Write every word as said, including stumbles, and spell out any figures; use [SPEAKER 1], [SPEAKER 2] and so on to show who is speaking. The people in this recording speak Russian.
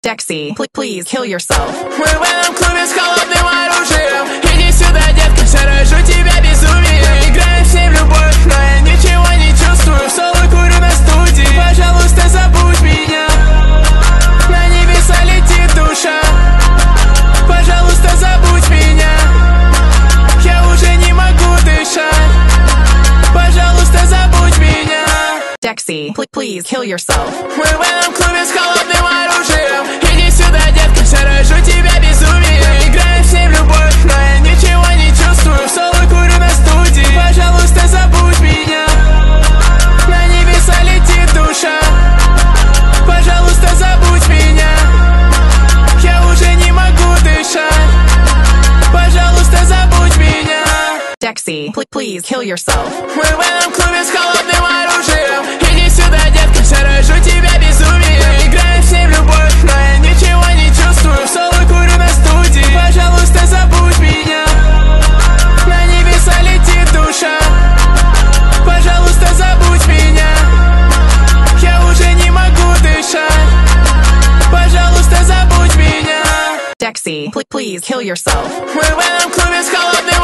[SPEAKER 1] Dexy, pl- please kill yourself.
[SPEAKER 2] Мы в этом клубе с холодным оружием. Иди сюда, детка, заражу тебя безумием. Играем с ней в любовь, но я ничего не чувствую. В соло курю на студии. Пожалуйста, забудь меня. На небеса летит душа. Пожалуйста, забудь меня. Я уже не могу дышать. Пожалуйста, забудь меня.
[SPEAKER 1] Dexy, pl- please kill yourself.
[SPEAKER 2] Мы в этом клубе с холодным оружием. Иди сюда, детка, заражу тебя безумием. Играем с ней в любовь, но я ничего не чувствую. В соло курю на студии. Пожалуйста, забудь меня. На небеса летит душа. Пожалуйста, забудь меня. Я уже не могу дышать. Пожалуйста, забудь меня.
[SPEAKER 1] Dexy, pl- please kill yourself.
[SPEAKER 2] Мы в этом клубе с холодным оружием. Иди сюда, детка, заражу тебя безумием. Играем с ней в любовь, но я ничего не чувствую. В соло курю на студии. Пожалуйста, забудь меня. На небеса летит душа. Пожалуйста, забудь меня. Я уже не могу дышать. Пожалуйста, забудь меня.
[SPEAKER 1] Dexy, pl- please kill yourself.
[SPEAKER 2] Мы в этом клубе с холодным